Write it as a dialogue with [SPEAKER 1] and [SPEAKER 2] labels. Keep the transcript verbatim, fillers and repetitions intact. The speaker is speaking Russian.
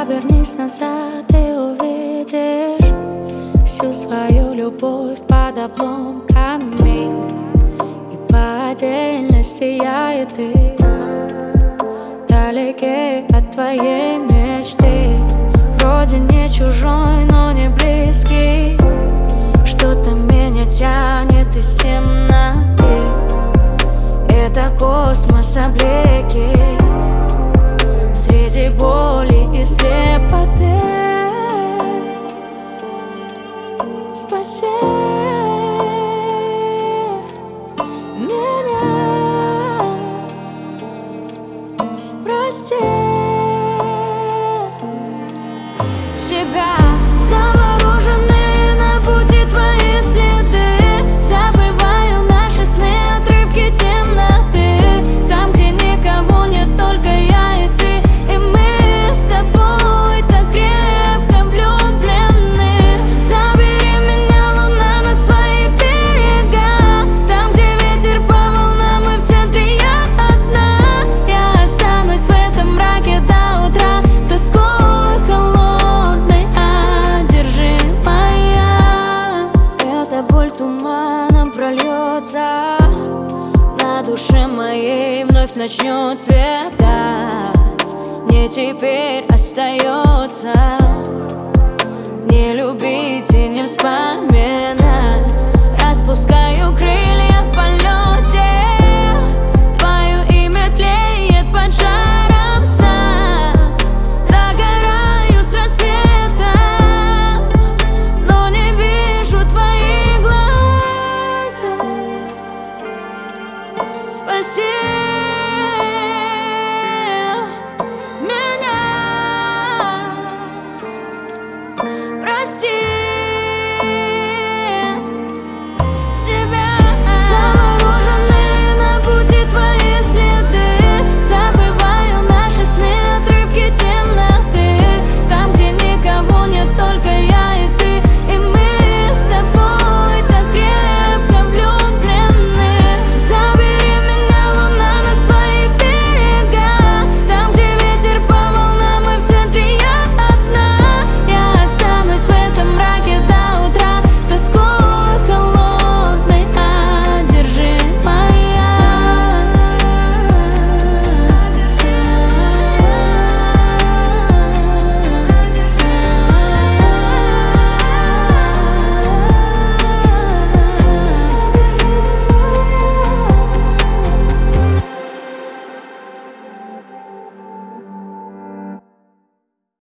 [SPEAKER 1] Обернись назад и увидишь всю свою любовь под обломками. И по отдельности я и ты далеки от твоей мечты. Вроде не чужой, но не близкий. Что-то меня тянет из темноты. Это космос облеки среди боли и слепоты. Спаси меня, прости себя. Замороженные на пути твои следы. Забываю наши сны, отрывки темноты. Там, где никого нет, только я и ты. И мы с тобой так крепко влюблены. Забери меня, луна, на свои берега. Там, где ветер по волнам, и в центре я одна. Я останусь в этом мраке до утра, тоской холодной одержимая. Эта боль туманом прольется, на душе моей вновь начнет светать. Мне теперь остается не любить и не вспоминать. Распускаю крылья в полете, твое имя тлеет под жаром сна. Догораю с рассветом, но не вижу твои глаза. Спаси